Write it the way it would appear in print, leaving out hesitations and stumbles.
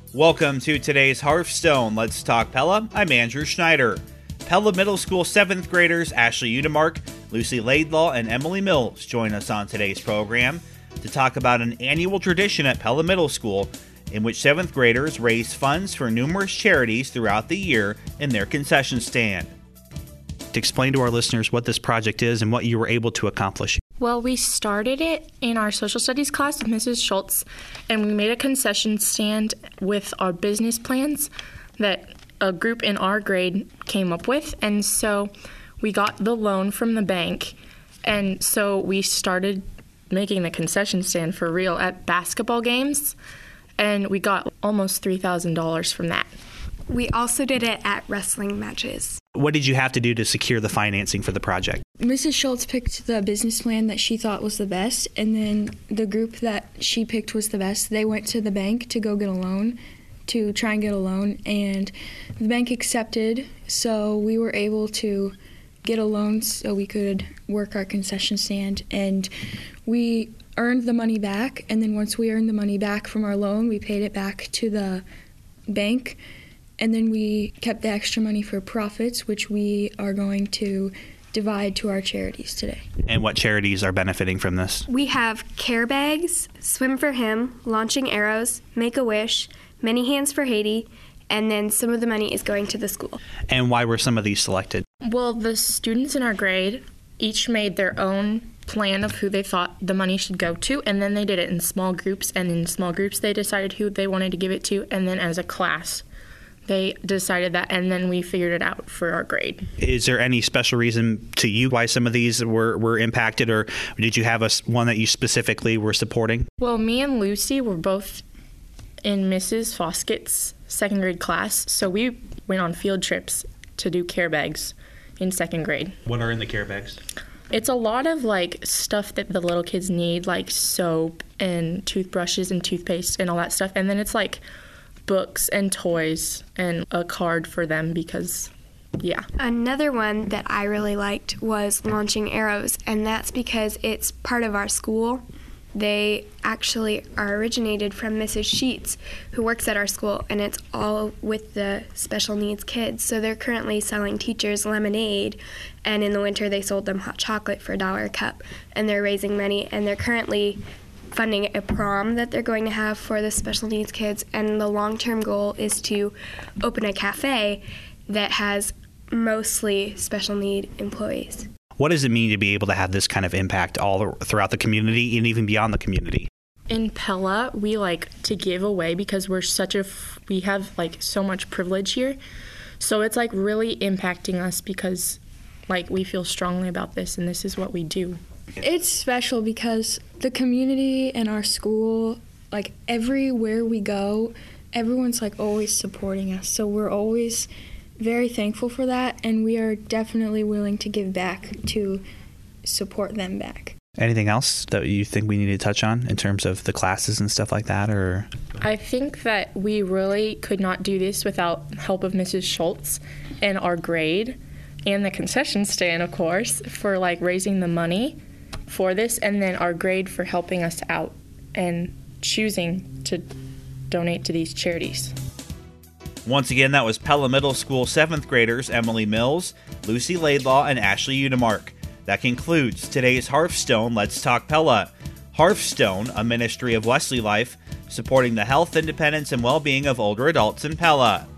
Welcome to today's Hearthstone Let's Talk Pella. I'm Andrew Schneider. Pella Middle School 7th graders Ashley Udemark, Lucy Laidlaw, and Emily Mills join us on today's program to talk about an annual tradition at Pella Middle School in which 7th graders raise funds for numerous charities throughout the year in their concession stand. To explain to our listeners what this project is and what you were able to accomplish. Well, we started it in our social studies class with Mrs. Schultz, and we made a concession stand with our business plans that a group in our grade came up with. And so we got the loan from the bank, and so we started making the concession stand for real at basketball games, and we got almost $3,000 from that. We also did it at wrestling matches. What did you have to do to secure the financing for the project? Mrs. Schultz picked the business plan that she thought was the best, and then the group that she picked was the best. They went to the bank to go get a loan, to try and get a loan, and the bank accepted, so we were able to get a loan so we could work our concession stand, and we earned the money back, and then once we earned the money back from our loan, we paid it back to the bank. And then we kept the extra money for profits, which we are going to divide to our charities today. And what charities are benefiting from this? We have Care Bags, Swim for Him, Launching Arrows, Make-A-Wish, Many Hands for Haiti, and then some of the money is going to the school. And why were some of these selected? Well, the students in our grade each made their own plan of who they thought the money should go to, and then they did it in small groups, and in small groups they decided who they wanted to give it to, and then as a class they decided that, and then we figured it out for our grade. Is there any special reason to you why some of these were impacted, or did you have one that you specifically were supporting? Well, me and Lucy were both in Mrs. Foskett's 2nd grade class, so we went on field trips to do Care Bags in 2nd grade. What are in the Care Bags? It's a lot of like stuff that the little kids need, like soap and toothbrushes and toothpaste and all that stuff, and then it's like books and toys and a card for them because, yeah. Another one that I really liked was Launching Arrows, and that's because it's part of our school. They actually are originated from Mrs. Sheets, who works at our school, and it's all with the special needs kids. So they're currently selling teachers lemonade, and in the winter they sold them hot chocolate for $1 a cup, and they're raising money, and they're currently funding a prom that they're going to have for the special needs kids, and the long-term goal is to open a cafe that has mostly special need employees. What does it mean to be able to have this kind of impact all throughout the community and even beyond the community? In Pella, we like to give away because we have like so much privilege here. So it's like really impacting us because like we feel strongly about this and this is what we do. It's special because the community and our school, like everywhere we go, everyone's like always supporting us. So we're always very thankful for that, and we are definitely willing to give back to support them back. Anything else that you think we need to touch on in terms of the classes and stuff like that? Or I think that we really could not do this without help of Mrs. Schultz and our grade and the concession stand, of course, for like raising the money for this, and then our grade for helping us out and choosing to donate to these charities. Once again, that was Pella Middle School 7th graders Emily Mills, Lucy Laidlaw, and Ashley Udemark. That concludes today's Hearthstone Let's Talk Pella. Hearthstone, a ministry of Wesley Life, supporting the health, independence, and well-being of older adults in Pella.